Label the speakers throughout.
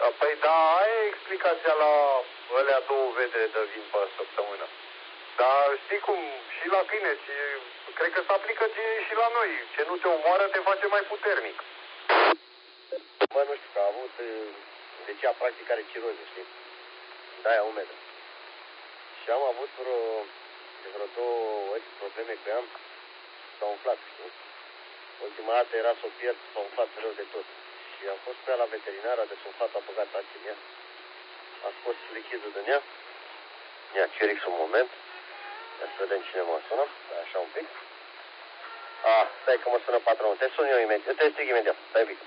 Speaker 1: Păi da, aia e explicația la alea două vede de vin pe săptămână. Dar știi cum, și la câine, cred că se aplică și la noi. Ce nu te omoară te face mai puternic.
Speaker 2: Bă, nu știu, că a avut, deci ea practic are ciroză, știi? De-aia umedă. Și am avut de vreo 2 ori probleme cu ea, s-a umflat, știi? Ultima dată era să o pierd, s-a umflat rău de tot. Și am fost cu ea la veterinar, a desumflat, a băgat acid în ea. A scos lichidul din ea. Ia, Cerix un moment. Ia să vedem cine mă sună. Așa un pic. Stai că mă sună patronul. Te sun eu imediat. Te strig imediat. Stai un pic.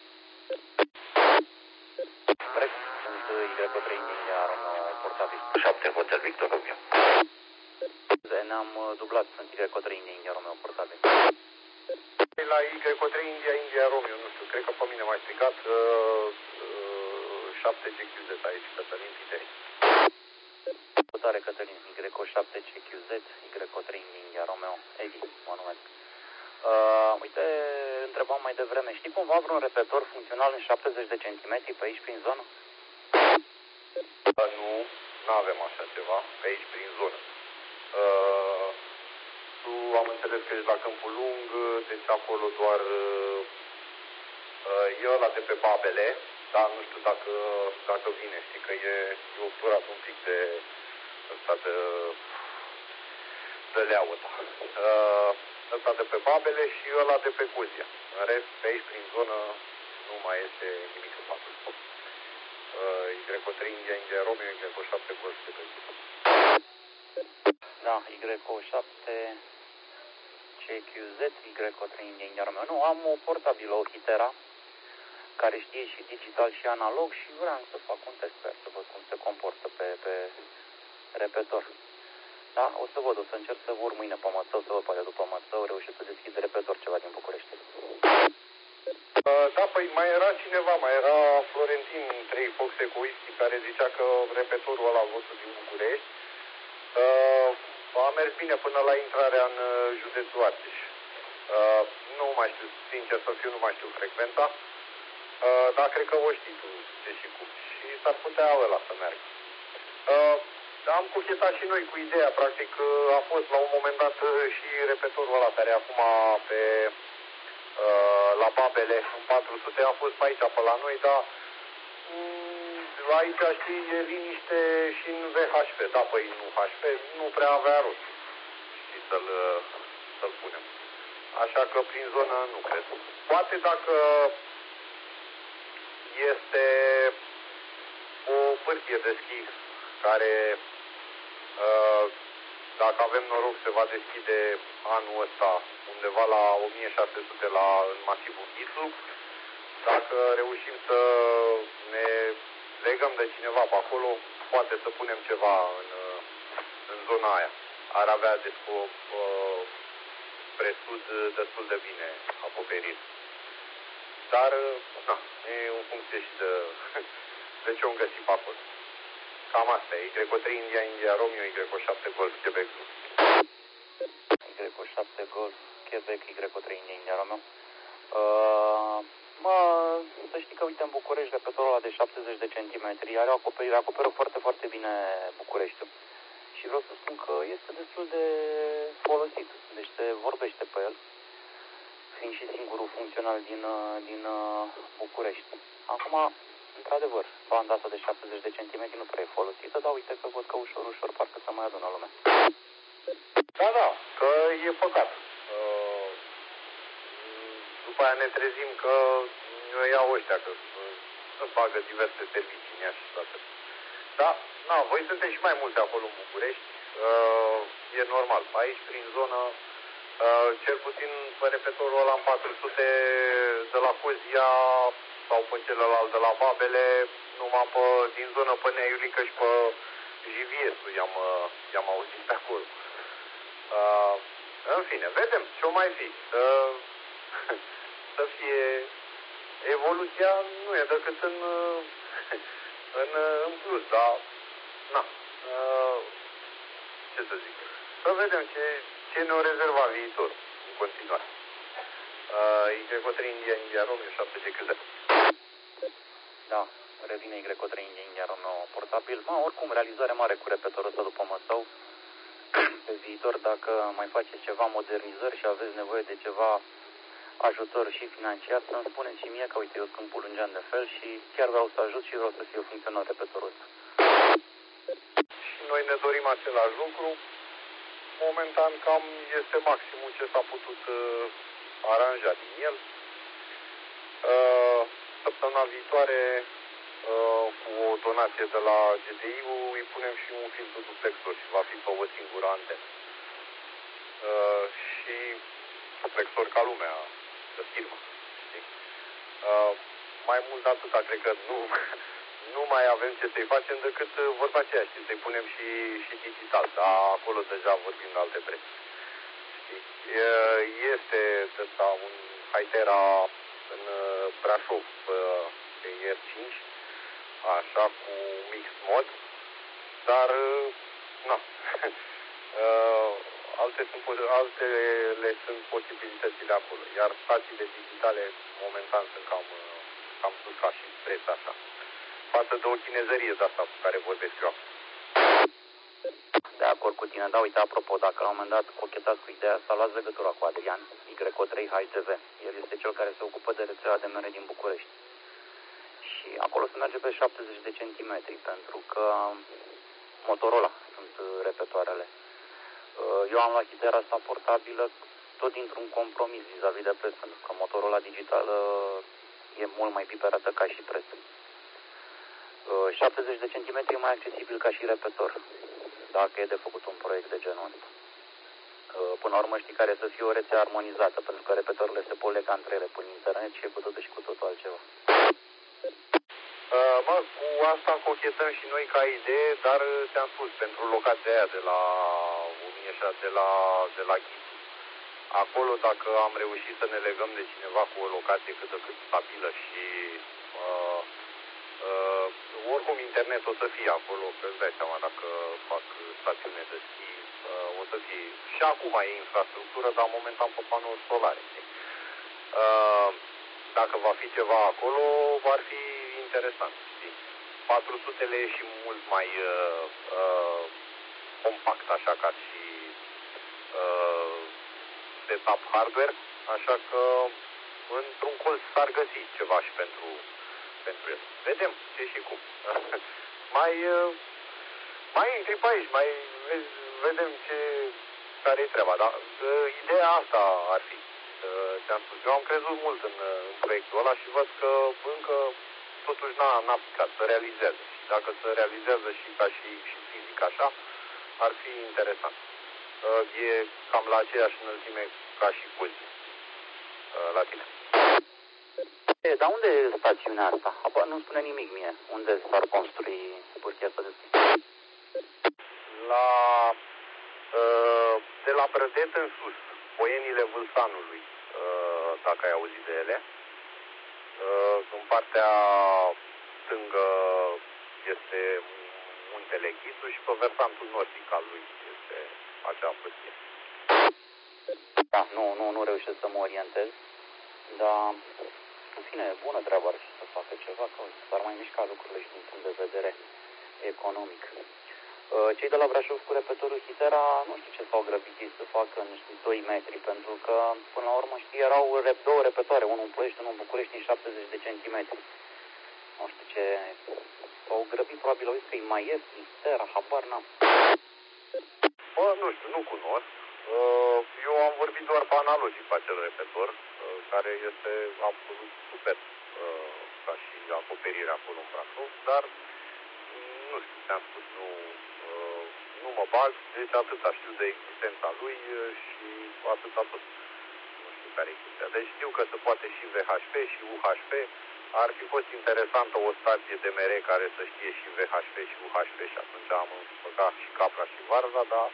Speaker 2: Corect. Sunt Y3 din Aroma portabil. 7 Hotel Victor Romeo. Ne-am dublat. Sunt Y3 din Romeo portabil.
Speaker 1: La Y3 India Romeo, nu știu, cred că pe mine m-a stricat 7 GQZ aici, Cătălin Pitei.
Speaker 2: Salutare Cătălin, Y7 CQZ, Y3 India Romeo, Evi, mă numesc. Uite, întrebam mai devreme, știi cumva vreun repetor funcțional în 70 de centimetri pe aici prin zonă?
Speaker 1: Nu avem așa ceva, pe aici prin zonă. Tu am înțeles că ești la Câmpul Lung, deci acolo doar e ăla de pe Babele, dar nu știu dacă vine, știi că e obturat un pic de ăsta de leaută. Ăsta de pe Babele și ăla de pe Cuzia. În rest, pe aici prin zonă nu mai este nimic în patul. Y3 India Romeo, Y7 Golf de pe Cuzia.
Speaker 2: Da, Y7 CQZ, Y3 India Romeo. Nu, am o portabilă, o Hitera, care știe și digital și analog și vreau să fac un test pe să văd cum se comportă pe repetor. Da, o să văd, o să încerc să vor mâine pe Mățău, să văd poate după Mățău, reușesc să deschid repetor ceva din București.
Speaker 1: Da, păi mai era cineva, mai era Florentin 3 Foxe cu whisky, care zicea că repetorul ăla vostru din București a mers bine până la intrarea în județul Argeș. Nu mai știu, sincer să fiu, nu mai știu frecventa, dar cred că o știi tu ce și cum. Și s-ar putea ăla să meargă. Am cuchetat și noi cu ideea, practic, a fost la un moment dat și repetorul ăla care acum la Babele în 400 a fost pe aici, pe la noi, dar aici, știi, e liniște și în VHP, da, păi nu HP, nu prea avea rost, știi, să-l punem. Așa că prin zonă nu cred. Poate dacă este o pârtie de schi care, dacă avem noroc, se va deschide anul ăsta undeva la 1600 în masivul Ghițu. Dacă reușim să ne legăm de cineva pe acolo, poate să punem ceva în zona aia. Ar avea spre sud destul de bine acoperit. Dar, na, e în funcție și de ce om găsi pe acolo. Cam asta e. Y3 India Romeo, Y7 Golf, Quebec.
Speaker 2: Y7 Golf, Quebec, Y3 India Romeo. Să știi că, uite, în București, repetorul ăla de 70 de centimetri are o acoperire, acoperă foarte, foarte bine Bucureștiul. Și vreau să spun că este destul de folosit. Deci se vorbește pe el, fiind și singurul funcțional din București. Acum, într-adevăr, banda asta de 70 de centimetri nu prea e folosită, dar uite că văd că ușor, ușor parcă se mai adună lumea.
Speaker 1: Da, că e păcat. După aia ne trezim că ne iau ăștia, că să bagă diverse servicii în ea și toate. Da, voi sunteți și mai mulți acolo în București, e normal. Aici, prin zonă, cel puțin pe repetorul ăla în 400 de la Cozia sau pe celălalt de la Babele, numai din zonă pe Nea Iulică și pe Jiviesu i-am auzit pe acolo. În fine, vedem ce-o mai fi. Să fie evoluția, nu e decât în plus, dar ce să zic. Să vedem ce ne-o rezerva viitorul în continuare. Y3 India Romeo, 7 GQZ.
Speaker 2: Da,
Speaker 3: revine Y3 iar un portabil. Oricum, realizare mare cu repetorul ăsta după Măsău. Pe viitor, dacă mai faceți ceva modernizări și aveți nevoie de ceva ajutor și financiar, să-mi spuneți și mie că, uite, eu sunt pulungean de fel și chiar vreau să ajut și vreau să fie funcțional repetorul ăsta.
Speaker 1: Și noi ne dorim același lucru. Momentan cam este maximul ce s-a putut aranja din el. Săptămâna viitoare, cu o donație de la GDI-ul, îi punem și un filtru duplexor și va fi pe o singură antenă. Și duplexor ca lumea, de firmă. Mai mult de atâta, cred că nu mai avem ce să-i facem decât vorba aceea, știi, să-i punem și digital, dar acolo deja vorbim de alte prețuri. Este ăsta un Hytera în Brașov pe R5, așa, cu mix mod, dar na. Altele sunt posibilitățile acolo, iar stațiile digitale momentan sunt cam sus ca și preț așa, față de o chinezărie de asta cu care vorbesc eu.
Speaker 3: De acord cu tine, da, uite, apropo, dacă la un moment dat cochetați cu ideea asta, luați legătura cu Adrian, Y3 HTV. El este cel care se ocupă de rețeaua de mere din București. Și acolo se merge pe 70 de centimetri, pentru că Motorola sunt repetoarele. Eu am la Hytera asta portabilă tot dintr-un compromis vis-a-vis de preț, pentru că Motorola digitală e mult mai piperată ca și preț. 70 de centimetri e mai accesibil ca și repetor, dacă e de făcut un proiect de genul ăsta. Până la urmă știi care să fie o rețea armonizată, pentru că repetorile se pot lega între ele prin internet și e cu totul și cu totul altceva.
Speaker 1: Cu asta cochetăm și noi ca idee, dar ți-am spus, pentru locația aia de la 1006, de la Ghițu. Acolo, dacă am reușit să ne legăm de cineva cu o locație cât de cât stabilă și oricum internet o să fie acolo, că îți dai seama, dacă fac stațiune de schi, o să fie. Și acum e infrastructură, dar momentan pe panouri solare. Dacă va fi ceva acolo, va fi interesant. 400-le e și mult mai compact, așa, ca și setup hardware, așa că într-un colț s-ar găsi ceva și pentru el. Vedem ce și cum. mai intri pe aici, mai vedem care-i treaba, dar ideea asta ar fi. Ți-am spus, eu am crezut mult în proiectul ăla și văd că încă totuși n-a picat, să realizeze. Și dacă se realizează și ca și fizic așa, ar fi interesant. E cam la aceeași înălțime ca și Cozi, la tine.
Speaker 3: Dar unde e stațiunea asta? Nu spune nimic mie. Unde s-ar construi vârchia asta de schi?
Speaker 1: De la Brădet în sus, Poienile Vâlsanului, dacă ai auzit de ele. În partea stângă este Muntele Ghițu și pe versantul nordic al lui este acea pârtie.
Speaker 3: Da, nu reușesc să mă orientez, dar în fine, bună treabă ar fi să facă ceva, că s-ar mai mișca lucrurile și din punct de vedere economic. Cei de la Brașov cu repetorul Hytera, nu știu ce s-au grăbit ei să facă niște 2 metri, pentru că, până la urmă, știi, erau două repetoare, unul în Ploiești, unul în București, în 70 de centimetri. Nu știu ce... S-au grăbit, probabil au zis că e mai ieftin, Hytera, habar n-am.
Speaker 1: Nu știu, nu cunosc. Eu am vorbit doar pe analogic pe acel repetor, care este absolut super ca și acoperirea acolo în Brașov, dar nu știu, ți-am spus, nu mă bag, deci atâta știu de existența lui și atâta tot. Nu știu care e chestia. Deci știu că se poate și VHP și UHP. Ar fi fost interesantă o stație de mere care să știe și VHP și UHP și atunci am băgat și capra și varza, dar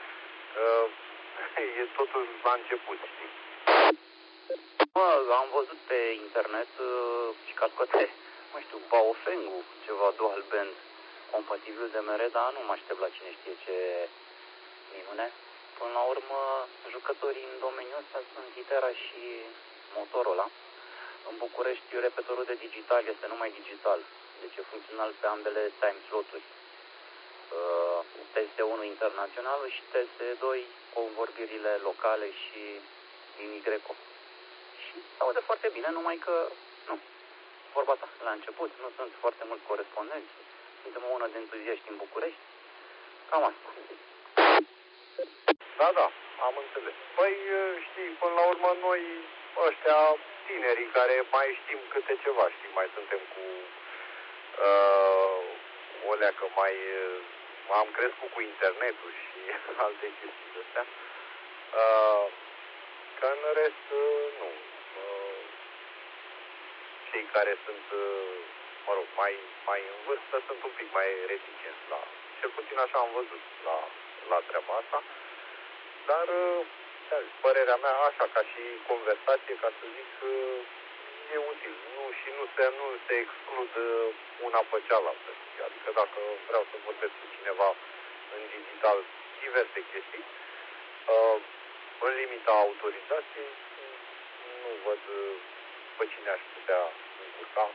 Speaker 1: e totul la început, știi?
Speaker 3: Am văzut pe internet și ca scoate, nu știu, Baofeng-ul, ceva dual band compatibil de mere, dar nu mă aștept la cine știe ce minune. Până la urmă, jucătorii în domeniul ăsta sunt Hytera și Motorola. În București, repetorul de digital este numai digital, deci e funcțional pe ambele time sloturi. TS1 internațional și TS2 convorbirile locale și linii greco. Și se aude foarte bine, numai că, nu, vorba ta, la început, nu sunt foarte mulți corespondenți, suntem o mână de entuziaști în București, cam asta.
Speaker 1: Da, am înțeles. Păi, știi, până la urmă noi, ăștia tinerii care mai știm câte ceva, știi, mai suntem cu o leacă mai... am crescut cu internetul și alte chestii de astea. Că în rest, nu. Cei care sunt, mă rog, mai în vârstă sunt un pic mai reticenți la... Cel puțin așa am văzut la treaba asta. Dar, părerea mea, așa, ca și conversație, ca să zic, e util. Nu se exclud una pe cealaltă. Adică dacă vreau să vorbesc cu cineva în digital diverse chestii, în limita autorizației, nu văd pe cine aș putea încurca.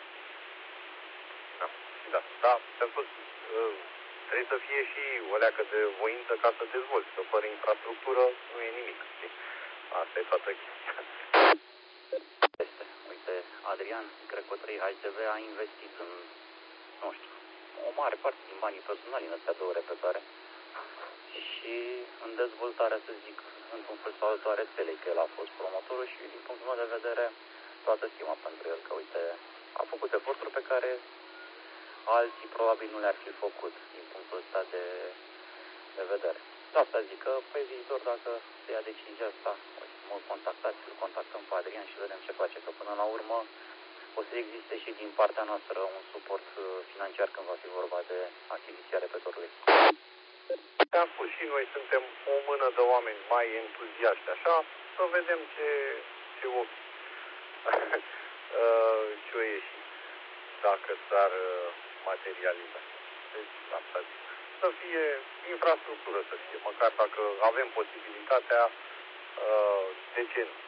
Speaker 1: Da, ți-am spus, trebuie să fie și o leacă de voință ca să dezvolți, că fără infrastructură nu e nimic. Asta e toată chestia.
Speaker 3: Uite, Adrian, cred că 3 HTV a investit în, nu știu, o mare parte din banii personali în astea două repetare și în dezvoltarea, să zic, într-un fel sau altul a rețelei, că el a fost promotorul și din punctul meu de vedere toată stima pentru el, că uite, a făcut eforturi pe care alții probabil nu le-ar fi făcut din punctul ăsta de vedere. De asta zic că pe viitor, dacă se ia decizia asta, mă contactați, îl contactăm pe Adrian și vedem ce face, că până la urmă o să existe și din partea noastră un suport financiar când va fi vorba de achiziția repetorului.
Speaker 1: Te-am spus, și noi suntem o mână de oameni mai entuziaști, așa, să vedem ce ochi ce o ieși, dacă s-ar materializa. Deci, asta zic. Să fie infrastructură, să fie, măcar dacă avem posibilitatea, de ce nu?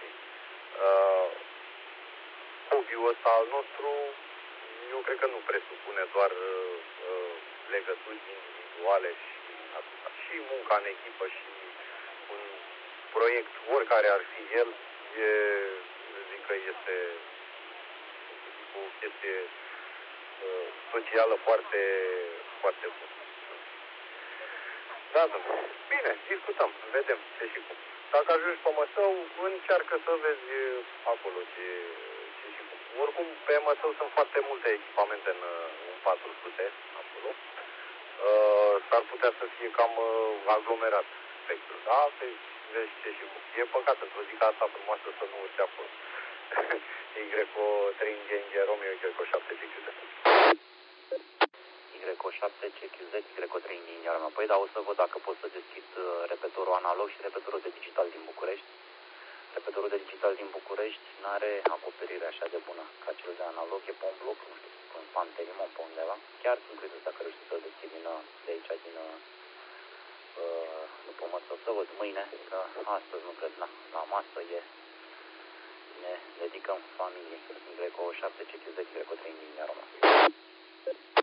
Speaker 1: Hobby-ul ăsta al nostru, eu cred că nu presupune doar legături individuale și atâta. Și munca în echipă și un proiect, oricare ar fi el, zic că este o chestie socială foarte, foarte bună. Da, domnule. Bine, discutăm, vedem ce și cum. Dacă ajungi pe Măsău, încearcă să vezi acolo ce și cum. Oricum, pe Măsău sunt foarte multe echipamente în 400 acolo. S-ar putea să fie cam aglomerat spectrul, da? Păi vezi ce și cum. E păcat într-o zi ca asta frumoasă să nu urci acolo. Y-o 3 India Romeo, Y-o 7 CQZ.
Speaker 3: Y-o 7 CQZ, Y-o 3 India Romeo. Păi da, o să văd dacă pot să deschid repetorul analog și repetorul de digital din București. Repetorul de digital din București nu are acoperire așa de bună ca cel de analog, e pe un bloc, nu știu, pe un Pantelimon, pe undeva. Chiar sunt curios dacă reușesc să-l deschid de aici, după Măsău, să văd mâine, că astăzi nu cred, la masă ne dedicăm familiei. Y-o 7 CQZ, Y-o 3 India Romeo.